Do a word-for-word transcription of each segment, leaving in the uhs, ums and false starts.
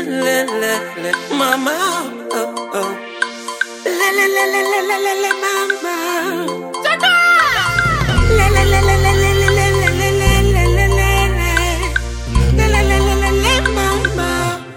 le, le, le, mama, oh, oh. Le, le, le, le, le, le, le, le, mama. Le, le, le, le, le, le, le, le, le, le, le, le, le, le. Le, le, le, le, le, le, mama.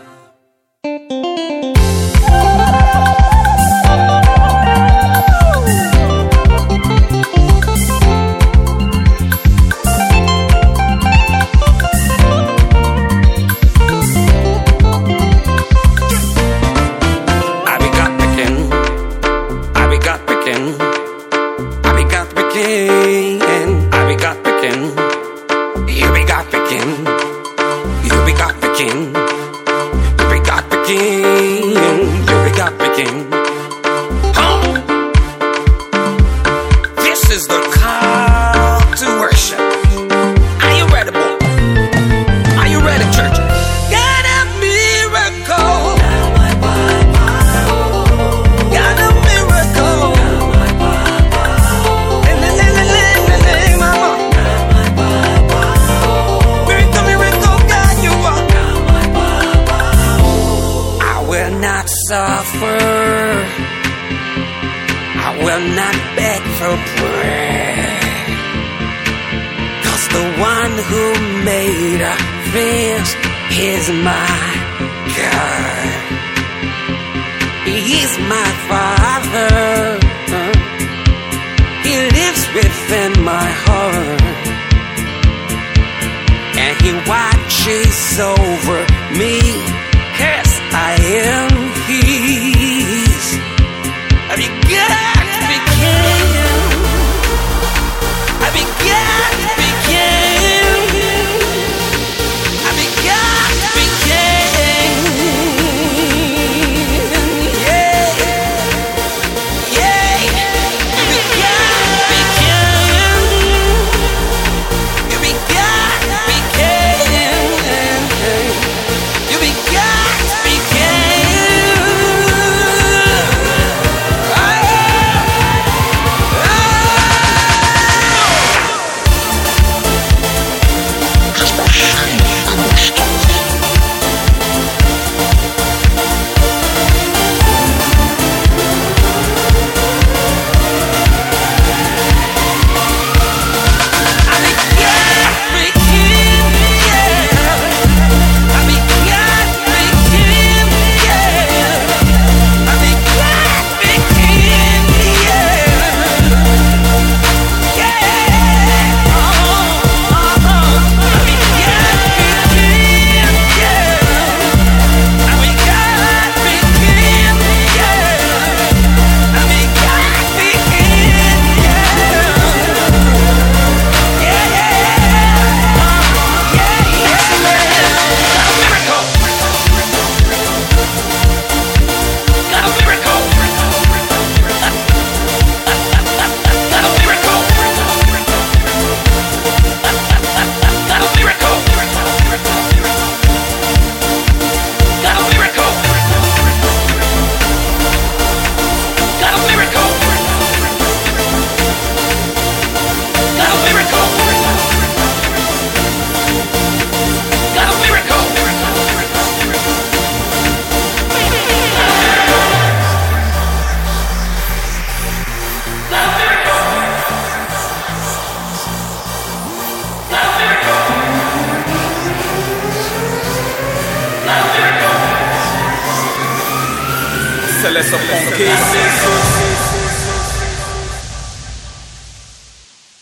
Suffer, I will not beg for bread, 'cause the one who made this is my God. He's my Father, He lives within my heart, and He watches over me, 'cause I am His. Have you got to be king? Have you got to be king? Have you got to be king? Yeah, yeah. Have you got to be king? Have you got to be king? Have you got to be king? Se laisse pomper.